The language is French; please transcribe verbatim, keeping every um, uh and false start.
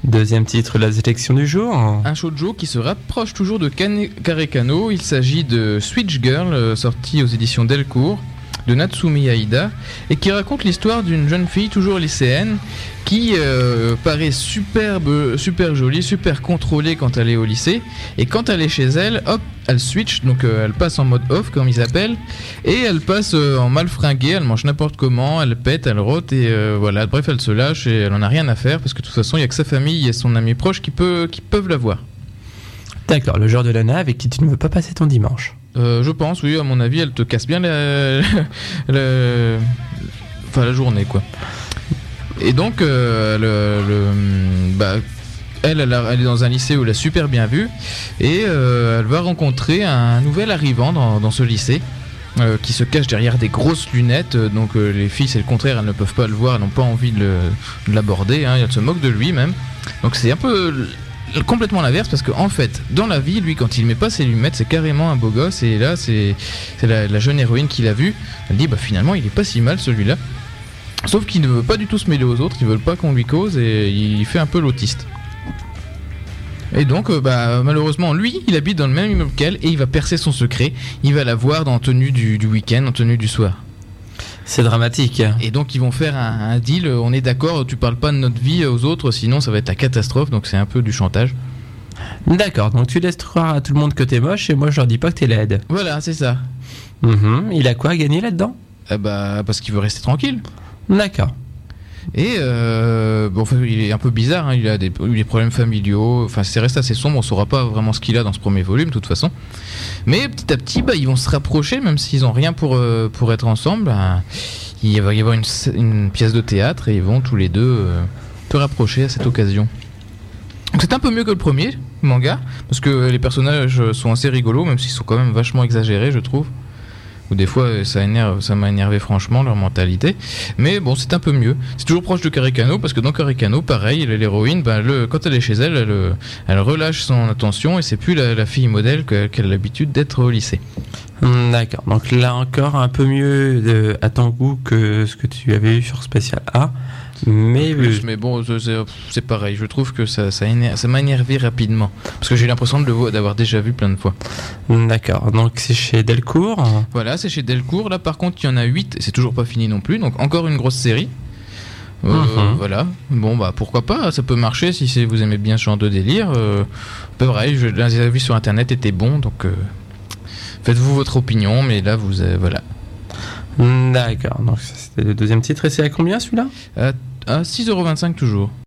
Deuxième titre, la sélection du jour. Un shoujo qui se rapproche toujours de Karekano. Il s'agit de Switch Girl, euh, sorti aux éditions Delcourt, de Natsumi Aida, et qui raconte l'histoire d'une jeune fille toujours lycéenne qui euh, paraît superbe, super jolie, super contrôlée quand elle est au lycée, et quand elle est chez elle, hop, elle switch, donc euh, elle passe en mode off comme ils appellent, et elle passe euh, en mal fringuée, elle mange n'importe comment, elle pète, elle rote, et euh, voilà, bref, elle se lâche et elle en a rien à faire parce que de toute façon il y a que sa famille et son ami proche qui, peut, qui peuvent la voir. D'accord, le genre de nana avec qui tu ne veux pas passer ton dimanche. Euh, je pense, oui, à mon avis, elle te casse bien la, la, enfin, la journée, quoi. Et donc, euh, le, le, bah, elle, elle, a, elle est dans un lycée où elle a super bien vu, et euh, elle va rencontrer un nouvel arrivant dans, dans ce lycée, euh, qui se cache derrière des grosses lunettes. Donc, euh, les filles, c'est le contraire, elles ne peuvent pas le voir, elles n'ont pas envie de, le, de l'aborder, hein, elles se moquent de lui même. Donc, c'est un peu complètement l'inverse, parce qu'en fait dans la vie, lui, quand il met pas ses lunettes, c'est carrément un beau gosse, et là c'est, c'est la, la jeune héroïne qui l'a vu, elle dit bah finalement il est pas si mal celui-là, sauf qu'il ne veut pas du tout se mêler aux autres, il veut pas qu'on lui cause, et il fait un peu l'autiste. Et donc euh, bah malheureusement lui il habite dans le même immeuble qu'elle, et il va percer son secret, il va la voir dans tenue du, du week-end, en tenue du soir. C'est dramatique. Et donc ils vont faire un, un deal, on est d'accord, tu parles pas de notre vie aux autres, sinon ça va être la catastrophe, donc c'est un peu du chantage. D'accord, donc tu laisses croire à tout le monde que t'es moche, et moi je leur dis pas que t'es laide. Voilà, c'est ça. Mmh. Il a quoi à gagner là-dedans ? Eh bah parce qu'il veut rester tranquille. D'accord. Et euh, bon, enfin, il est un peu bizarre, hein, il a des, eu des problèmes familiaux, enfin c'est resté assez sombre, on saura pas vraiment ce qu'il a dans ce premier volume de toute façon. Mais petit à petit, bah, ils vont se rapprocher, même s'ils ont rien pour, euh, pour être ensemble. Bah, il va y avoir une, une pièce de théâtre, et ils vont tous les deux euh, se rapprocher à cette occasion. Donc c'est un peu mieux que le premier manga, parce que les personnages sont assez rigolos, même s'ils sont quand même vachement exagérés, je trouve. Ou des fois ça énerve, ça m'a énervé franchement leur mentalité, mais bon c'est un peu mieux. C'est toujours proche de Karekano, parce que dans Karekano pareil, l'héroïne, ben, le, quand elle est chez elle, elle, elle relâche son attention, et c'est plus la, la fille modèle qu'elle a l'habitude d'être au lycée. D'accord, donc là encore un peu mieux de, à ton goût que ce que tu avais eu sur Spécial A, mais, plus, mais bon c'est, c'est pareil, je trouve que ça, ça, énerve, ça m'a énervé rapidement, parce que j'ai l'impression de le, d'avoir déjà vu plein de fois. D'accord, donc c'est chez Delcourt. Voilà, c'est chez Delcourt, là par contre il y en a huit, et c'est toujours pas fini non plus, donc encore une grosse série. Euh, mmh. Voilà, bon bah pourquoi pas, ça peut marcher si c'est, vous aimez bien ce genre de délire. Euh, pareil, je, les ai vus sur internet étaient bons, donc euh, faites-vous votre opinion, mais là vous euh, voilà. D'accord, donc c'était le deuxième titre, et c'est à combien celui-là ? À, à six euros vingt-cinq toujours.